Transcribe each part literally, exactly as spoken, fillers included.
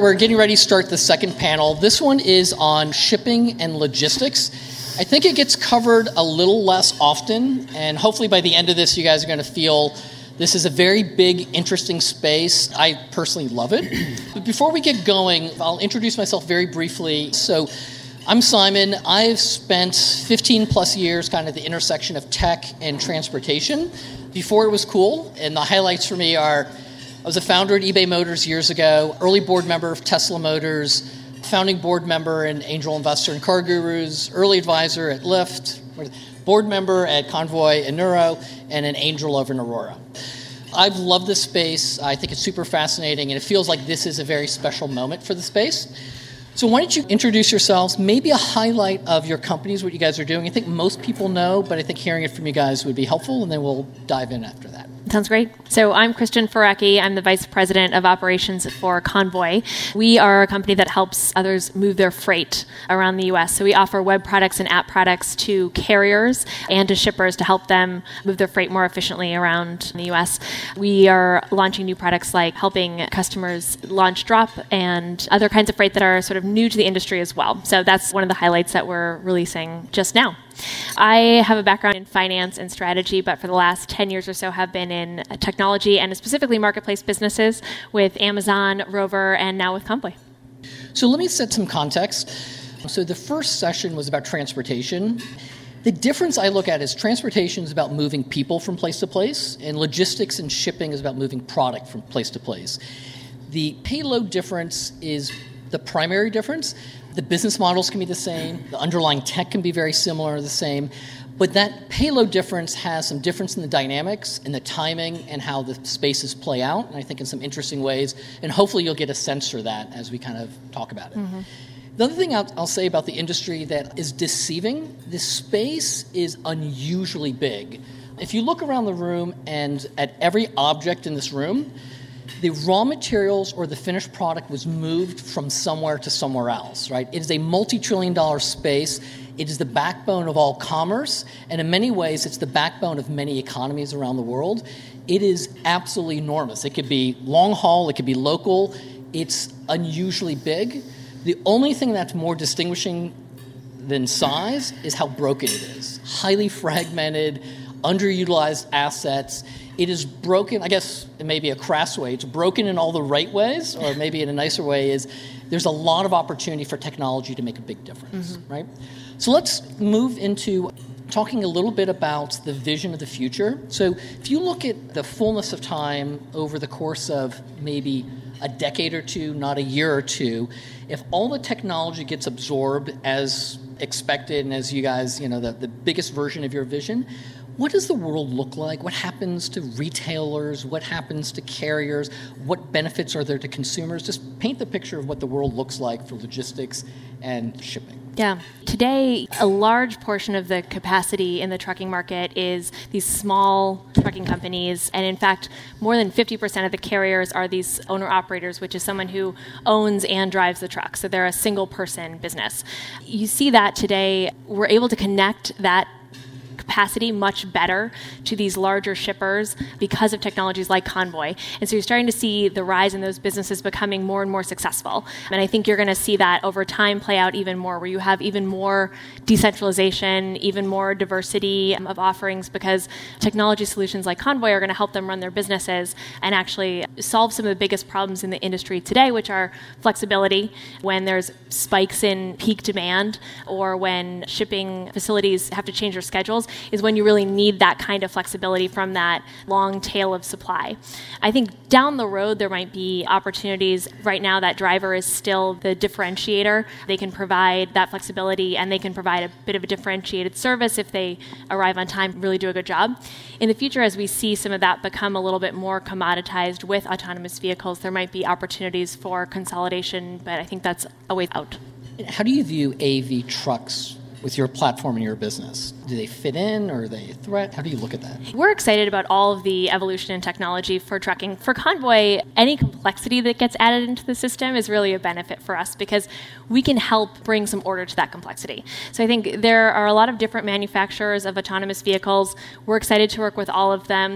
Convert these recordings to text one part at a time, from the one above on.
we're getting ready to start the second panel. This one is on shipping and logistics. I think it gets covered a little less often, and hopefully by the end of this, you guys are going to feel this is a very big, interesting space. I personally love it. But before we get going, I'll introduce myself very briefly. So I'm Simon. I've spent fifteen plus years kind of at the intersection of tech and transportation before it was cool. And the highlights for me are I was a founder at eBay Motors years ago, early board member of Tesla Motors, founding board member and angel investor in CarGurus, early advisor at Lyft, board member at Convoy and Nuro, and an angel over in Aurora. I've loved this space. I think it's super fascinating, and it feels like this is a very special moment for the space. So why don't you introduce yourselves, maybe a highlight of your companies, what you guys are doing. I think most people know, but I think hearing it from you guys would be helpful, and then we'll dive in after that. Sounds great. So I'm Kristen Forecki. I'm the Vice President of Operations for Convoy. We are a company that helps others move their freight around the U S. So we offer web products and app products to carriers and to shippers to help them move their freight more efficiently around the U S. We are launching new products like helping customers launch drop and other kinds of freight that are sort of new to the industry as well. So that's one of the highlights that we're releasing just now. I have a background in finance and strategy, but for the last ten years or so have been in technology and specifically marketplace businesses with Amazon, Rover, and now with Convoy. So let me set some context. So the first session was about transportation. The difference I look at is transportation is about moving people from place to place, and logistics and shipping is about moving product from place to place. The payload difference is the primary difference. The business models can be the same. The underlying tech can be very similar or the same. But that payload difference has some difference in the dynamics and the timing and how the spaces play out, and I think in some interesting ways. And hopefully you'll get a sense for that as we kind of talk about it. Mm-hmm. The other thing I'll, I'll say about the industry that is deceiving, this space is unusually big. If you look around the room and at every object in this room, the raw materials or the finished product was moved from somewhere to somewhere else, right? It is a multi-trillion dollar space. It is the backbone of all commerce, and in many ways, it's the backbone of many economies around the world. It is absolutely enormous. It could be long haul, it could be local. It's unusually big. The only thing that's more distinguishing than size is how broken it is. Highly fragmented, underutilized assets. It is broken, I guess it may be a crass way, it's broken in all the right ways, or maybe in a nicer way is there's a lot of opportunity for technology to make a big difference, mm-hmm. right? So let's move into talking a little bit about the vision of the future. So if you look at the fullness of time over the course of maybe a decade or two, not a year or two, if all the technology gets absorbed as expected and as you guys, you know, the, the biggest version of your vision, what does the world look like? What happens to retailers? What happens to carriers? What benefits are there to consumers? Just paint the picture of what the world looks like for logistics and shipping. Yeah. Today, a large portion of the capacity in the trucking market is these small trucking companies. And in fact, more than fifty percent of the carriers are these owner-operators, which is someone who owns and drives the truck. So they're a single-person business. You see that today. We're able to connect that capacity much better to these larger shippers because of technologies like Convoy. And so you're starting to see the rise in those businesses becoming more and more successful. And I think you're going to see that over time play out even more, where you have even more decentralization, even more diversity of offerings, because technology solutions like Convoy are going to help them run their businesses and actually solve some of the biggest problems in the industry today, which are flexibility when there's spikes in peak demand or when shipping facilities have to change their schedules, is when you really need that kind of flexibility from that long tail of supply. I think down the road there might be opportunities. Right now that driver is still the differentiator. They can provide that flexibility and they can provide a bit of a differentiated service if they arrive on time, really do a good job. In the future, as we see some of that become a little bit more commoditized with autonomous vehicles, there might be opportunities for consolidation, but I think that's a way out. How do you view A V trucks with your platform and your business? Do they fit in, or are they a threat? How do you look at that? We're excited about all of the evolution in technology for trucking. For Convoy, any complexity that gets added into the system is really a benefit for us because we can help bring some order to that complexity. So I think there are a lot of different manufacturers of autonomous vehicles. We're excited to work with all of them.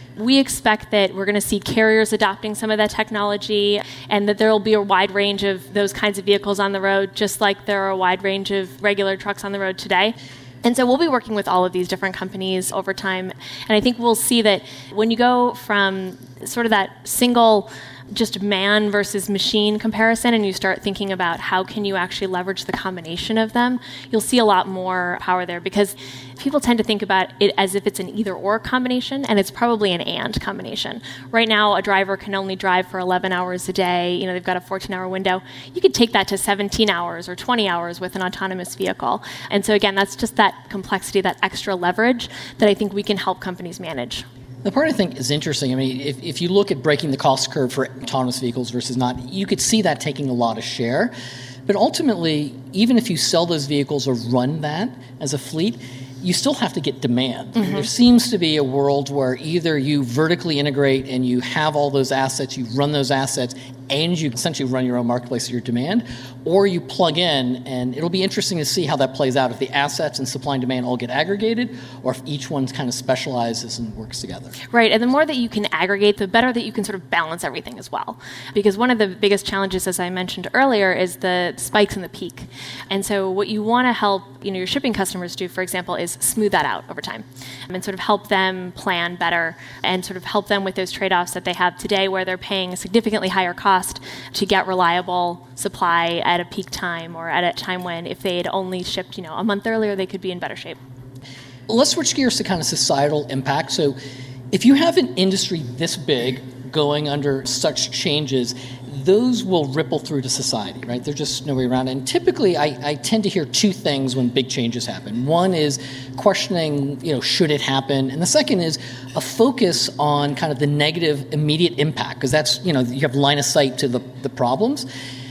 We expect that we're going to see carriers adopting some of that technology and that there will be a wide range of those kinds of vehicles on the road, just like there are a wide range of regular trucks on the road today. And so we'll be working with all of these different companies over time. And I think we'll see that when you go from sort of that single just man versus machine comparison and you start thinking about how can you actually leverage the combination of them, you'll see a lot more power there, because people tend to think about it as if it's an either or combination, and it's probably an and combination. Right now, a driver can only drive for eleven hours a day. You know, they've got a fourteen hour window. You could take that to seventeen hours or twenty hours with an autonomous vehicle. And so again, that's just that complexity, that extra leverage that I think we can help companies manage. The part I think is interesting, I mean, if, if you look at breaking the cost curve for autonomous vehicles versus not, you could see that taking a lot of share. But ultimately, even if you sell those vehicles or run that as a fleet, you still have to get demand. Mm-hmm. There seems to be a world where either you vertically integrate and you have all those assets, you run those assets, and you essentially run your own marketplace of your demand, or you plug in, and it'll be interesting to see how that plays out, if the assets and supply and demand all get aggregated, or if each one kind of specializes and works together. Right, and the more that you can aggregate, the better that you can sort of balance everything as well. Because one of the biggest challenges, as I mentioned earlier, is the spikes and the peak. And so what you want to help you know, your shipping customers do, for example, is smooth that out over time and sort of help them plan better and sort of help them with those trade-offs that they have today, where they're paying a significantly higher cost to get reliable supply at a peak time or at a time when if they had only shipped you know, a month earlier, they could be in better shape. Let's switch gears to kind of societal impact. So if you have an industry this big going under such changes, those will ripple through to society, right? There's just no way around it. And typically, I, I tend to hear two things when big changes happen. One is questioning, you know, should it happen? And the second is a focus on kind of the negative immediate impact, because that's, you know, you have line of sight to the, the problems.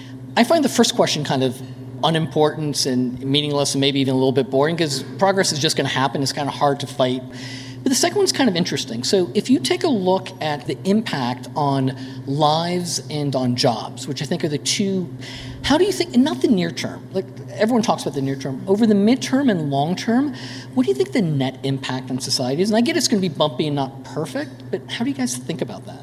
I find the first question kind of unimportant and meaningless and maybe even a little bit boring, because progress is just going to happen. It's kind of hard to fight. But the second one's kind of interesting. So if you take a look at the impact on lives and on jobs, which I think are the two, how do you think, and not the near term, like everyone talks about the near term, over the midterm and long term, what do you think the net impact on society is? And I get it's going to be bumpy and not perfect, but how do you guys think about that?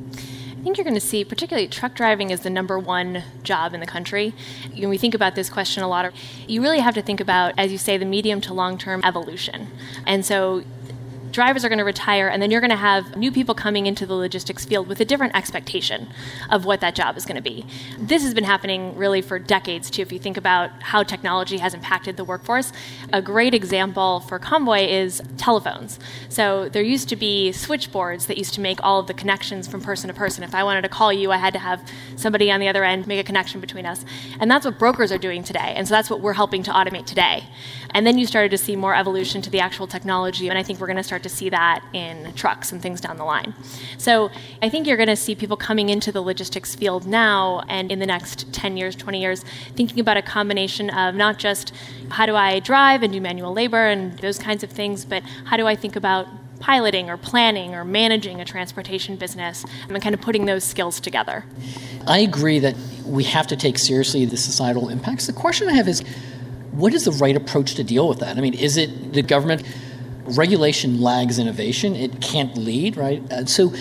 I think you're going to see, particularly truck driving is the number one job in the country. When we think about this question a lot, you really have to think about, as you say, the medium to long-term evolution. And so drivers are going to retire, and then you're going to have new people coming into the logistics field with a different expectation of what that job is going to be. This has been happening really for decades, too, if you think about how technology has impacted the workforce. A great example for Convoy is telephones. So there used to be switchboards that used to make all of the connections from person to person. If I wanted to call you, I had to have somebody on the other end make a connection between us. And that's what brokers are doing today. And so that's what we're helping to automate today. And then you started to see more evolution to the actual technology, and I think we're going to start to see that in trucks and things down the line. So I think you're going to see people coming into the logistics field now and in the next ten years, twenty years, thinking about a combination of not just how do I drive and do manual labor and those kinds of things, but how do I think about piloting or planning or managing a transportation business and kind of putting those skills together. I agree that we have to take seriously the societal impacts. The question I have is, what is the right approach to deal with that? I mean, is it the government? Regulation lags innovation. It can't lead, right? Uh, so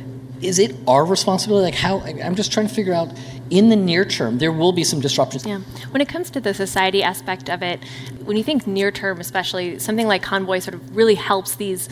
is it our responsibility? Like how, I'm just trying to figure out, in the near term, there will be some disruptions. Yeah. When it comes to the society aspect of it, when you think near term especially, something like Convoy sort of really helps these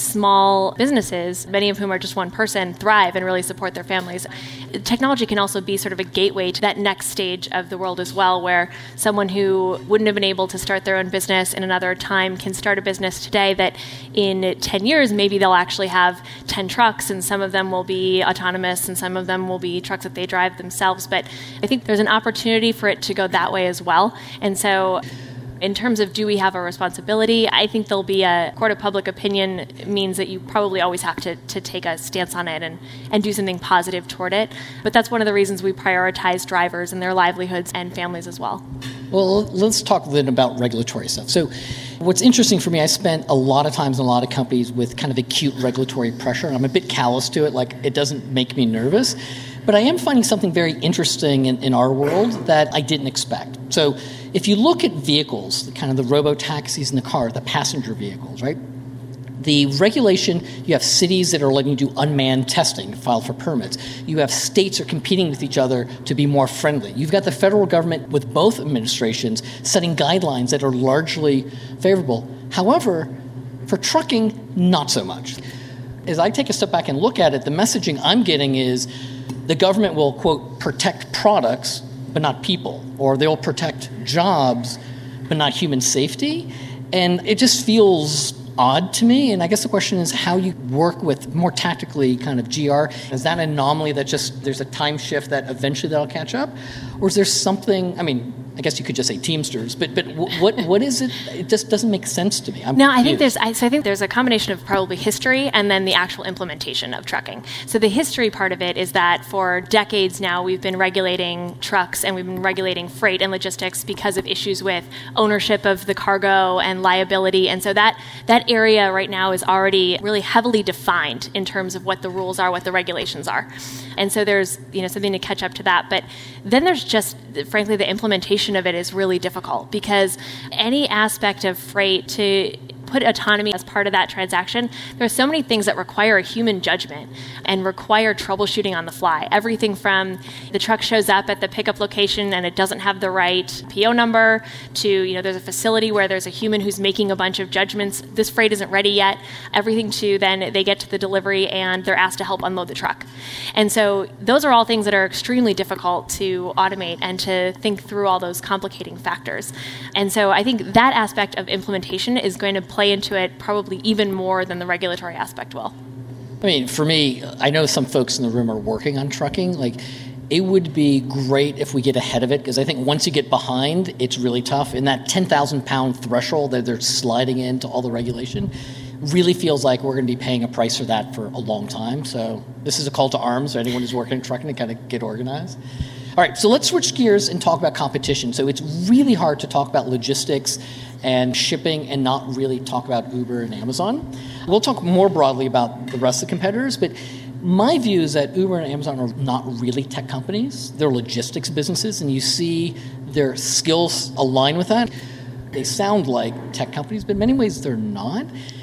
small businesses, many of whom are just one person, thrive and really support their families. Technology can also be sort of a gateway to that next stage of the world as well, where someone who wouldn't have been able to start their own business in another time can start a business today that in ten years, maybe they'll actually have ten trucks, and some of them will be autonomous and some of them will be trucks that they drive themselves. But I think there's an opportunity for it to go that way as well. And so in terms of do we have a responsibility, I think there'll be a court of public opinion means that you probably always have to, to take a stance on it and, and do something positive toward it. But that's one of the reasons we prioritize drivers and their livelihoods and families as well. Well, let's talk then about regulatory stuff. So what's interesting for me, I spent a lot of times in a lot of companies with kind of acute regulatory pressure, and I'm a bit callous to it, like it doesn't make me nervous. But I am finding something very interesting in, in our world that I didn't expect. So if you look at vehicles, kind of the robo-taxis in the car, the passenger vehicles, right? The regulation, you have cities that are letting you do unmanned testing to file for permits. You have states are competing with each other to be more friendly. You've got the federal government with both administrations setting guidelines that are largely favorable. However, for trucking, not so much. As I take a step back and look at it, the messaging I'm getting is the government will, quote, protect products, but not people, or they'll protect jobs, but not human safety. And it just feels odd to me, and I guess the question is how you work with more tactically kind of G R. Is that an anomaly that just there's a time shift that eventually that'll catch up? Or is there something, I mean, I guess you could just say Teamsters, but but what what is it? It just doesn't make sense to me. I'm no, confused. I think there's I, so I think there's a combination of probably history and then the actual implementation of trucking. So the history part of it is that for decades now we've been regulating trucks and we've been regulating freight and logistics because of issues with ownership of the cargo and liability, and so that that area right now is already really heavily defined in terms of what the rules are, what the regulations are, and so there's you know something to catch up to that. But then there's just frankly the implementation of it is really difficult because any aspect of freight to put autonomy as part of that transaction, there are so many things that require a human judgment and require troubleshooting on the fly. Everything from the truck shows up at the pickup location and it doesn't have the right P O number to, you know, there's a facility where there's a human who's making a bunch of judgments. This freight isn't ready yet. Everything to then they get to the delivery and they're asked to help unload the truck. And so those are all things that are extremely difficult to automate and to think through all those complicating factors. And so I think that aspect of implementation is going to play into it probably even more than the regulatory aspect will. I mean, for me, I know some folks in the room are working on trucking. Like, it would be great if we get ahead of it, because I think once you get behind, it's really tough. And that ten thousand pound threshold that they're sliding into all the regulation really feels like we're going to be paying a price for that for a long time. So this is a call to arms for anyone who's working in trucking to kind of get organized. All right, so let's switch gears and talk about competition. So it's really hard to talk about logistics and shipping and not really talk about Uber and Amazon. We'll talk more broadly about the rest of the competitors, but my view is that Uber and Amazon are not really tech companies. They're logistics businesses, and you see their skills align with that. They sound like tech companies, but in many ways they're not.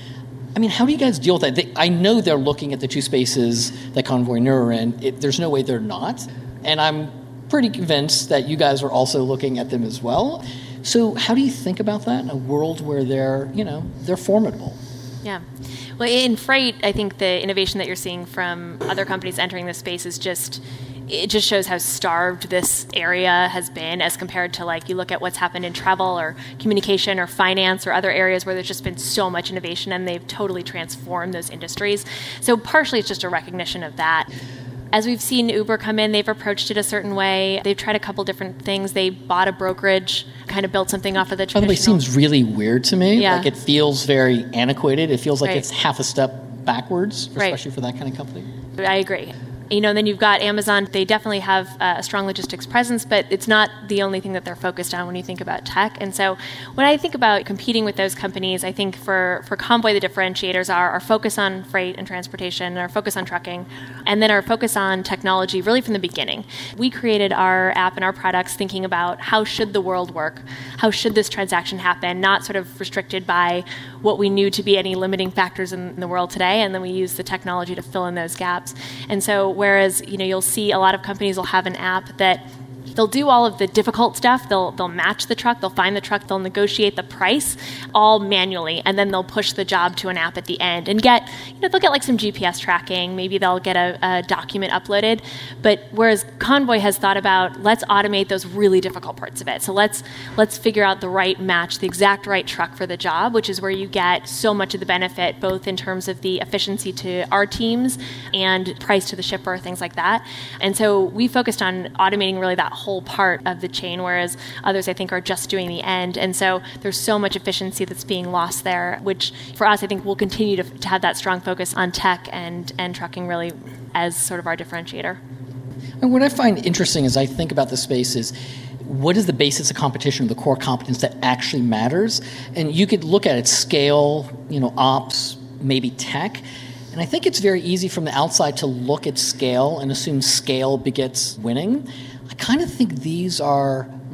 I mean, how do you guys deal with that? They, I know they're looking at the two spaces that Convoy and Nuro are in. It, there's no way they're not. And I'm pretty convinced that you guys are also looking at them as well. So how do you think about that in a world where they're, you know, they're formidable? Yeah. Well, in freight, I think the innovation that you're seeing from other companies entering this space is just, it just shows how starved this area has been as compared to, like, you look at what's happened in travel or communication or finance or other areas where there's just been so much innovation and they've totally transformed those industries. So partially it's just a recognition of that. As we've seen Uber come in, they've approached it a certain way. They've tried a couple different things. They bought a brokerage, kind of built something off of the traditional. By the way, it seems really weird to me. Yeah. Like, it feels very antiquated. It feels like Right. it's half a step backwards, Right. especially for that kind of company. I agree. You know, then you've got Amazon. They definitely have uh, a strong logistics presence, but it's not the only thing that they're focused on when you think about tech. And so when I think about competing with those companies, I think for, for Convoy, the differentiators are our focus on freight and transportation, our focus on trucking, and then our focus on technology really from the beginning. We created our app and our products thinking about how should the world work? How should this transaction happen? Not sort of restricted by what we knew to be any limiting factors in the world today, and then we use the technology to fill in those gaps. And so whereas, you know, you'll see a lot of companies will have an app that they'll do all of the difficult stuff. They'll they'll match the truck, they'll find the truck, they'll negotiate the price all manually, and then they'll push the job to an app at the end and get, you know, they'll get like some G P S tracking, maybe they'll get a, a document uploaded. But whereas Convoy has thought about, let's automate those really difficult parts of it. So let's let's figure out the right match, the exact right truck for the job, which is where you get so much of the benefit, both in terms of the efficiency to our teams and price to the shipper, things like that. And so we focused on automating really that whole part of the chain, whereas others, I think, are just doing the end. And so there's so much efficiency that's being lost there, which for us, I think we'll continue to, to have that strong focus on tech and, and trucking really as sort of our differentiator. And what I find interesting as I think about the space is, what is the basis of competition, the core competence that actually matters? And you could look at it, scale, you know, ops, maybe tech. And I think it's very easy from the outside to look at scale and assume scale begets winning. I kind of think these are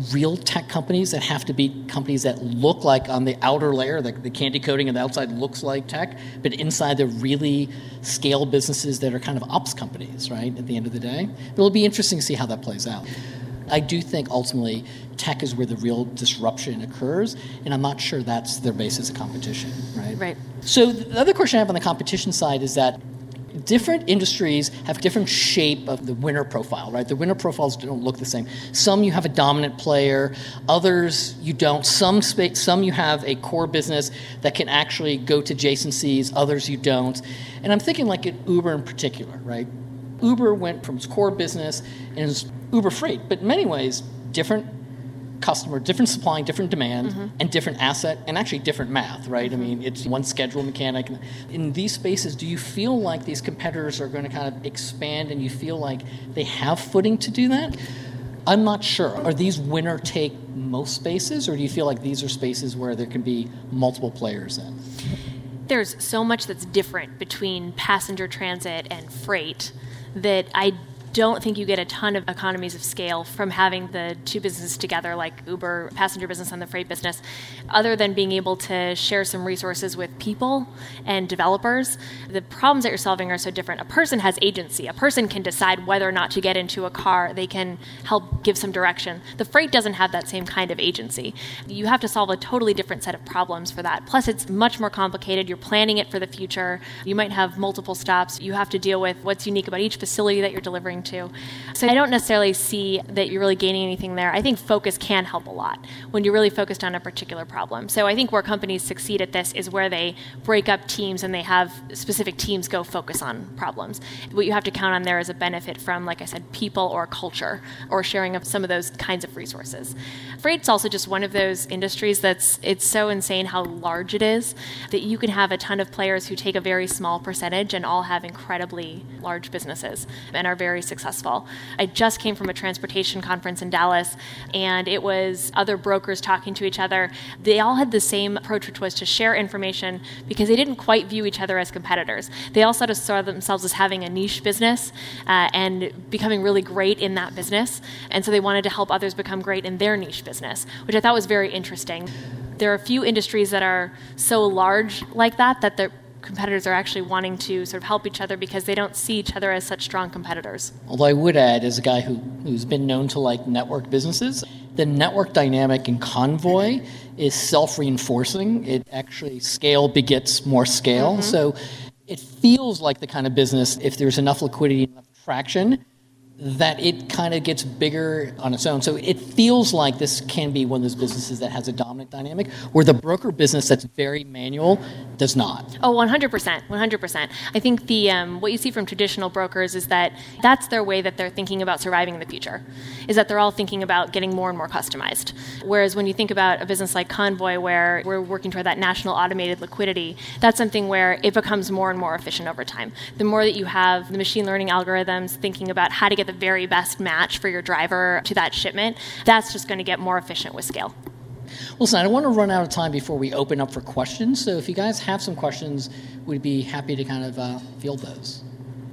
real tech companies that have to be companies that look like on the outer layer, the, the candy coating on the outside looks like tech, but inside they're really scale businesses that are kind of ops companies, right, at the end of the day. It'll be interesting to see how that plays out. I do think ultimately tech is where the real disruption occurs, and I'm not sure that's their basis of competition, right? Right. So the other question I have on the competition side is that different industries have different shape of the winner profile, right? The winner profiles don't look the same. Some you have a dominant player, others you don't. Some spa- some you have a core business that can actually go to adjacencies, others you don't. And I'm thinking like at Uber in particular, right? Uber went from its core business and it's Uber Freight, but in many ways, different customer, different supply, different demand, mm-hmm. and different asset, and actually different math, right? Mm-hmm. I mean, it's one schedule mechanic. In these spaces, do you feel like these competitors are going to kind of expand and you feel like they have footing to do that? I'm not sure. Are these winner take most spaces, or do you feel like these are spaces where there can be multiple players in? There's so much that's different between passenger transit and freight that I don't think you get a ton of economies of scale from having the two businesses together, like Uber passenger business and the freight business, other than being able to share some resources with people and developers. The problems that you're solving are so different. A person has agency. A person can decide whether or not to get into a car. They can help give some direction. The freight doesn't have that same kind of agency. You have to solve a totally different set of problems for that. Plus, it's much more complicated. You're planning it for the future. You might have multiple stops. You have to deal with what's unique about each facility that you're delivering to. So I don't necessarily see that you're really gaining anything there. I think focus can help a lot when you're really focused on a particular problem. So I think where companies succeed at this is where they break up teams and they have specific teams go focus on problems. What you have to count on there is a benefit from, like I said, people or culture or sharing of some of those kinds of resources. Freight's also just one of those industries that's, it's so insane how large it is that you can have a ton of players who take a very small percentage and all have incredibly large businesses and are very successful. I just came from a transportation conference in Dallas, and it was other brokers talking to each other. They all had the same approach, which was to share information because they didn't quite view each other as competitors. They all sort of saw themselves as having a niche business uh, and becoming really great in that business, and so they wanted to help others become great in their niche business, which I thought was very interesting. There are a few industries that are so large like that that they're competitors are actually wanting to sort of help each other because they don't see each other as such strong competitors. Although I would add, as a guy who, who's been known to like network businesses, the network dynamic in Convoy is self-reinforcing. It actually, scale begets more scale. Mm-hmm. So it feels like the kind of business, if there's enough liquidity, enough traction, that it kind of gets bigger on its own. So it feels like this can be one of those businesses that has a dominant dynamic, where the broker business that's very manual does not. Oh, one hundred percent, one hundred percent. I think the um, what you see from traditional brokers is that that's their way that they're thinking about surviving in the future, is that they're all thinking about getting more and more customized. Whereas when you think about a business like Convoy, where we're working toward that national automated liquidity, that's something where it becomes more and more efficient over time. The more that you have the machine learning algorithms thinking about how to get the very best match for your driver to that shipment, that's just going to get more efficient with scale. Listen, I don't want to run out of time before we open up for questions, so if you guys have some questions, we'd be happy to kind of uh, field those.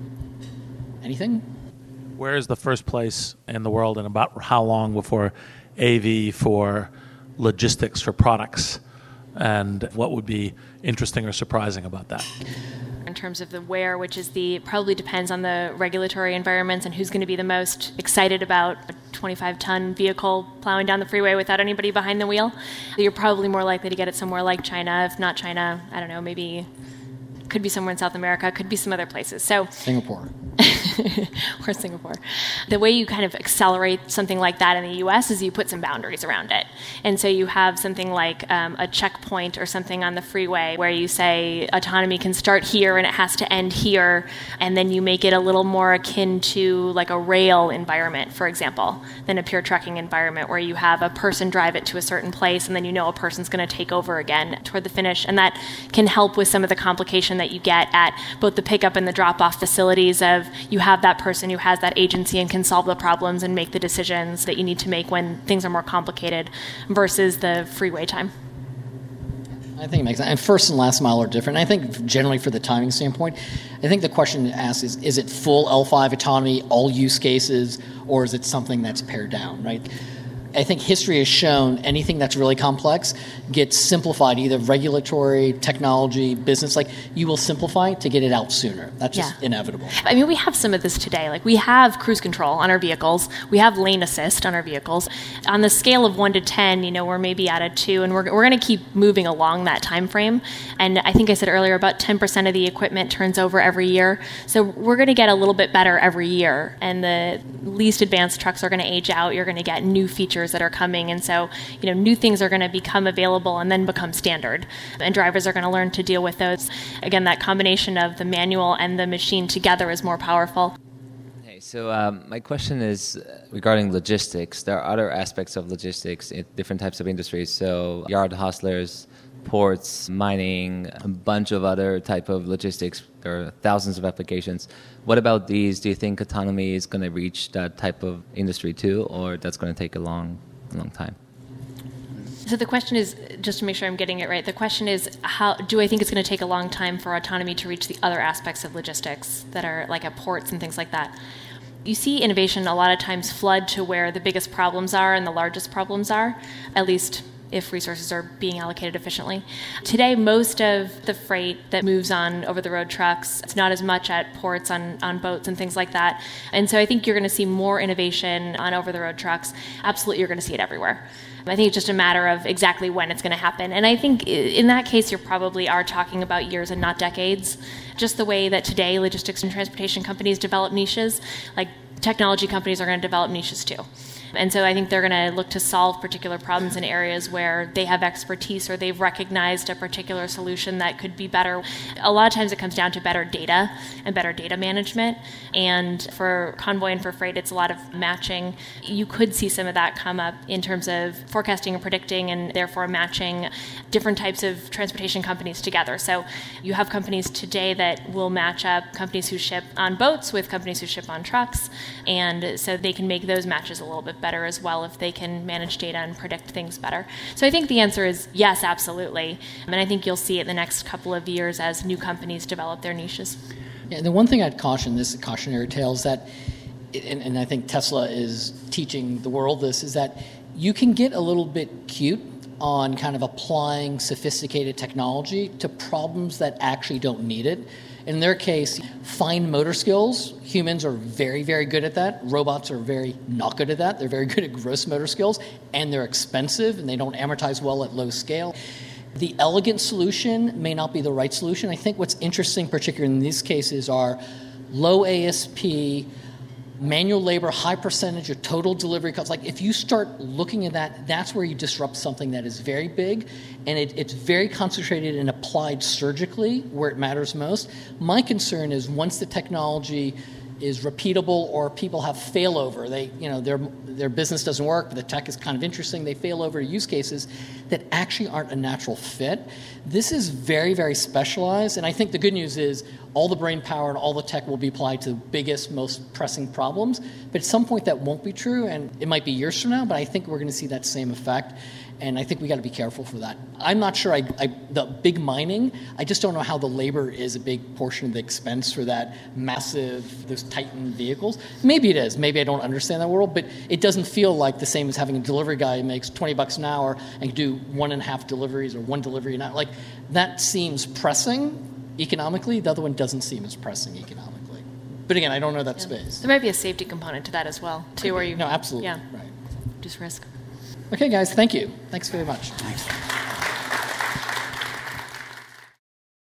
Anything? Where is the first place in the world, and about how long before A V for logistics for products? And what would be interesting or surprising about that? In terms of the where, which is the, probably depends on the regulatory environments and who's going to be the most excited about a twenty-five ton vehicle plowing down the freeway without anybody behind the wheel. You're probably more likely to get it somewhere like China. If not China, I don't know, maybe could be somewhere in South America, could be some other places. So Singapore. or Singapore. The way you kind of accelerate something like that in the U S is you put some boundaries around it. And so you have something like um, a checkpoint or something on the freeway where you say autonomy can start here and it has to end here, and then you make it a little more akin to like a rail environment, for example, than a pure trucking environment where you have a person drive it to a certain place and then you know a person's going to take over again toward the finish. And that can help with some of the complication that you get at both the pickup and the drop-off facilities of you have that person who has that agency and can solve the problems and make the decisions that you need to make when things are more complicated versus the freeway time. I think it makes sense. And first and last mile are different. I think generally for the timing standpoint, I think the question to ask is, is it full L five autonomy, all use cases, or is it something that's pared down, right? I think history has shown anything that's really complex gets simplified, either regulatory, technology, business. Like, you will simplify to get it out sooner. That's just yeah. inevitable. I mean, we have some of this today. Like, we have cruise control on our vehicles. We have lane assist on our vehicles. On the scale of one to ten, you know, we're maybe at a two, and we're, we're going to keep moving along that time frame. And I think I said earlier, about ten percent of the equipment turns over every year. So we're going to get a little bit better every year. And the least advanced trucks are going to age out. You're going to get new features that are coming. And so, you know, new things are going to become available and then become standard. And drivers are going to learn to deal with those. Again, that combination of the manual and the machine together is more powerful. Hey, so um, my question is regarding logistics. There are other aspects of logistics in different types of industries. So yard hustlers, ports, mining, a bunch of other type of logistics. There are thousands of applications. What about these? Do you think autonomy is going to reach that type of industry too, or that's going to take a long, long time? So the question is, just to make sure I'm getting it right, the question is, how do I think it's going to take a long time for autonomy to reach the other aspects of logistics that are like at ports and things like that? You see innovation a lot of times flood to where the biggest problems are and the largest problems are, at least if resources are being allocated efficiently. Today, most of the freight that moves on over-the-road trucks, it's not as much at ports, on, on boats and things like that. And so I think you're going to see more innovation on over-the-road trucks. Absolutely, you're going to see it everywhere. I think it's just a matter of exactly when it's going to happen. And I think in that case, you probably are talking about years and not decades. Just the way that today logistics and transportation companies develop niches, like technology companies are going to develop niches too. And so I think they're going to look to solve particular problems in areas where they have expertise or they've recognized a particular solution that could be better. A lot of times it comes down to better data and better data management. And for Convoy and for freight, it's a lot of matching. You could see some of that come up in terms of forecasting and predicting, and therefore matching different types of transportation companies together. So you have companies today that will match up companies who ship on boats with companies who ship on trucks. And so they can make those matches a little bit better as well if they can manage data and predict things better. So I think the answer is yes, absolutely. And I think you'll see it in the next couple of years as new companies develop their niches. Yeah, the one thing I'd caution, this cautionary tale, is that, and, and I think Tesla is teaching the world this, is that you can get a little bit cute on kind of applying sophisticated technology to problems that actually don't need it. In their case, fine motor skills, humans are very, very good at that. Robots are very not good at that. They're very good at gross motor skills, and they're expensive, and they don't amortize well at low scale. The elegant solution may not be the right solution. I think what's interesting, particularly in these cases, are low A S P, manual labor, high percentage of total delivery costs. Like, if you start looking at that, that's where you disrupt something that is very big, and it, it's very concentrated and applied surgically where it matters most. My concern is once the technology is repeatable or people have failover, they, you know, their their business doesn't work, but the tech is kind of interesting, they fail over use cases that actually aren't a natural fit. This is very, very specialized, and I think the good news is all the brain power and all the tech will be applied to the biggest, most pressing problems, but at some point that won't be true, and it might be years from now, but I think we're going to see that same effect. And I think we got to be careful for that. I'm not sure. I, I, the big mining, I just don't know how the labor is a big portion of the expense for that massive, those Titan vehicles. Maybe it is. Maybe I don't understand that world, but it doesn't feel like the same as having a delivery guy who makes twenty bucks an hour and can do one and a half deliveries or one delivery an hour. Like, that seems pressing economically. The other one doesn't seem as pressing economically. But again, I don't know that yeah. space. There might be a safety component to that as well, too, where you no, absolutely. Yeah, right. reduce risk. Okay, guys, thank you. Thanks very much. Thanks.